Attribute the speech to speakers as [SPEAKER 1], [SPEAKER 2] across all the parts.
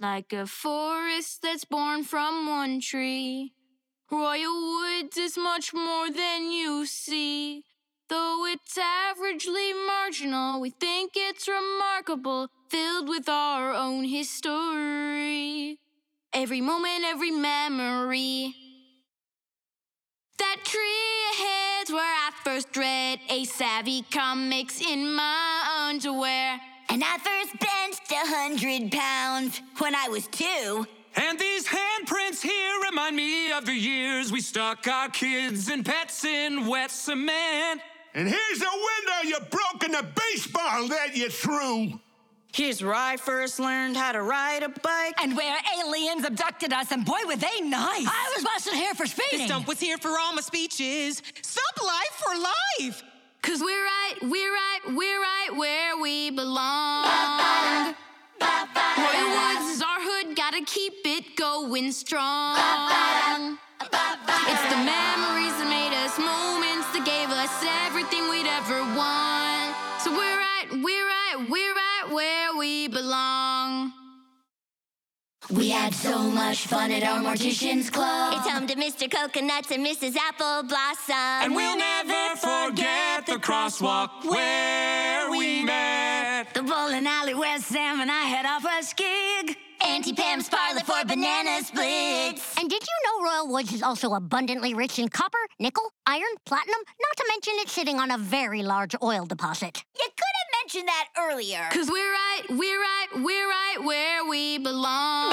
[SPEAKER 1] like a forest that's born from one tree. Royal Woods is much more than you see. Though it's averagely marginal, we think it's remarkable, filled with our own history. Every moment, every memory. That tree ahead's where I first read A Savvy Comics in my underwear.
[SPEAKER 2] And I first benched 100 pounds when I was 2.
[SPEAKER 3] And these handprints here remind me of the years we stuck our kids and pets in wet cement.
[SPEAKER 4] And here's a window you broke and a baseball that you threw.
[SPEAKER 5] Here's where I first learned how to ride a bike.
[SPEAKER 6] And where aliens abducted us, and boy, were they nice. I was busted here for speeding.
[SPEAKER 7] The stump was here for all my speeches. Stump life for life.
[SPEAKER 1] 'Cause we're right where we belong. Royal Woods is our hood, gotta keep it going strong. It's the memories that made us moments that gave us everything we'd ever want. So we're right where we belong.
[SPEAKER 2] We had so much fun at our Mortician's Club.
[SPEAKER 8] It's home to Mr. Coconuts and Mrs. Apple Blossom.
[SPEAKER 3] And we'll never forget the crosswalk where we met.
[SPEAKER 6] The bowling alley where Sam and I had our first gig.
[SPEAKER 8] Auntie Pam's parlor for banana splits.
[SPEAKER 9] And did you know Royal Woods is also abundantly rich in copper, nickel, iron, platinum, not to mention it's sitting on a very large oil deposit?
[SPEAKER 2] You could have mentioned that earlier.
[SPEAKER 1] 'Cause we're right where we belong.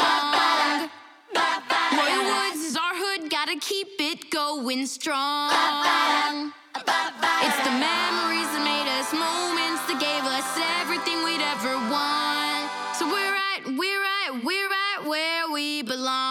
[SPEAKER 1] Royal Woods is our hood, gotta keep it going strong. It's the memories that made us moments that gave us everything we'd ever want. So we're right where we belong.